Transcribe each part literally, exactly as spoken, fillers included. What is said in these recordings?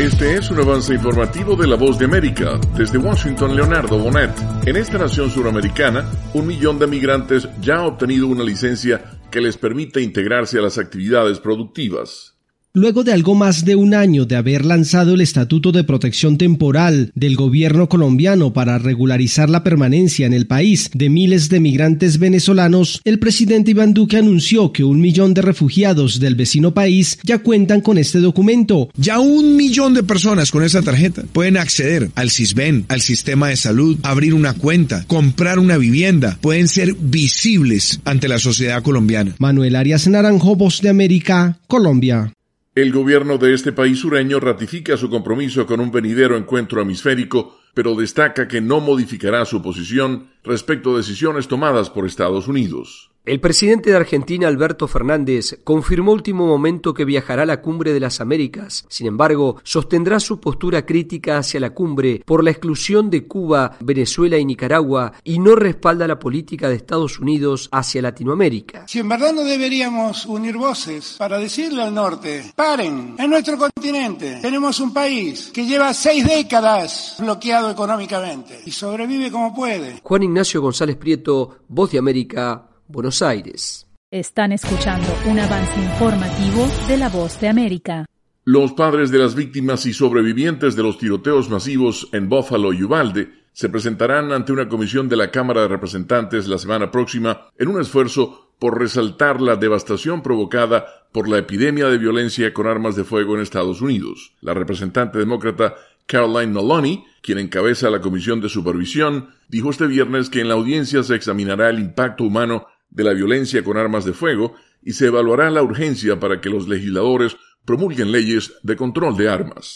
Este es un avance informativo de La Voz de América. Desde Washington, Leonardo Bonet. En esta nación suramericana, un millón de migrantes ya ha obtenido una licencia que les permite integrarse a las actividades productivas. Luego de algo más de un año de haber lanzado el Estatuto de Protección Temporal del gobierno colombiano para regularizar la permanencia en el país de miles de migrantes venezolanos, el presidente Iván Duque anunció que un millón de refugiados del vecino país ya cuentan con este documento. Ya un millón de personas con esta tarjeta pueden acceder al SISBEN, al sistema de salud, abrir una cuenta, comprar una vivienda, pueden ser visibles ante la sociedad colombiana. Manuel Arias Naranjo, Voz de América, Colombia. El gobierno de este país sureño ratifica su compromiso con un venidero encuentro hemisférico, pero destaca que no modificará su posición respecto a decisiones tomadas por Estados Unidos. El presidente de Argentina, Alberto Fernández, confirmó último momento que viajará a la Cumbre de las Américas. Sin embargo, sostendrá su postura crítica hacia la cumbre por la exclusión de Cuba, Venezuela y Nicaragua y no respalda la política de Estados Unidos hacia Latinoamérica. Si en verdad no deberíamos unir voces para decirle al norte, paren, en nuestro continente tenemos un país que lleva seis décadas bloqueado económicamente y sobrevive como puede. Juan Ignacio González Prieto, Voz de América, Buenos Aires. Están escuchando un avance informativo de La Voz de América. Los padres de las víctimas y sobrevivientes de los tiroteos masivos en Buffalo y Uvalde se presentarán ante una comisión de la Cámara de Representantes la semana próxima en un esfuerzo por resaltar la devastación provocada por la epidemia de violencia con armas de fuego en Estados Unidos. La representante demócrata Caroline Maloney, quien encabeza la comisión de supervisión, dijo este viernes que en la audiencia se examinará el impacto humano de la violencia con armas de fuego y se evaluará la urgencia para que los legisladores promulguen leyes de control de armas.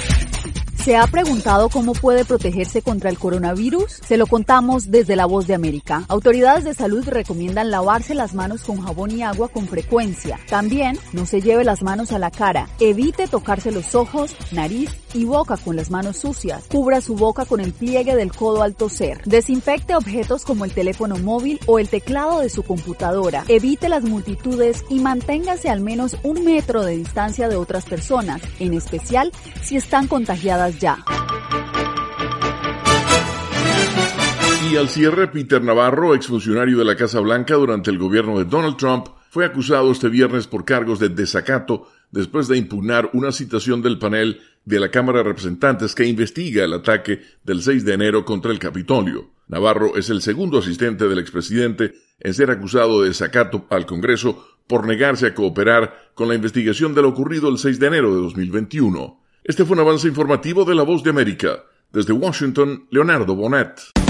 ¿Se ha preguntado cómo puede protegerse contra el coronavirus? Se lo contamos desde La Voz de América. Autoridades de salud recomiendan lavarse las manos con jabón y agua con frecuencia. También no se lleve las manos a la cara. Evite tocarse los ojos, nariz y boca con las manos sucias. Cubra su boca con el pliegue del codo al toser. Desinfecte objetos como el teléfono móvil o el teclado de su computadora. Evite las multitudes y manténgase al menos un metro de distancia de otras personas, en especial si están contagiadas ya. Y al cierre, Peter Navarro, exfuncionario de la Casa Blanca durante el gobierno de Donald Trump, fue acusado este viernes por cargos de desacato después de impugnar una citación del panel de la Cámara de Representantes que investiga el ataque del seis de enero contra el Capitolio. Navarro es el segundo asistente del expresidente en ser acusado de desacato al Congreso por negarse a cooperar con la investigación de lo ocurrido el seis de enero de dos mil veintiuno. Este fue un avance informativo de La Voz de América. Desde Washington, Leonardo Bonet.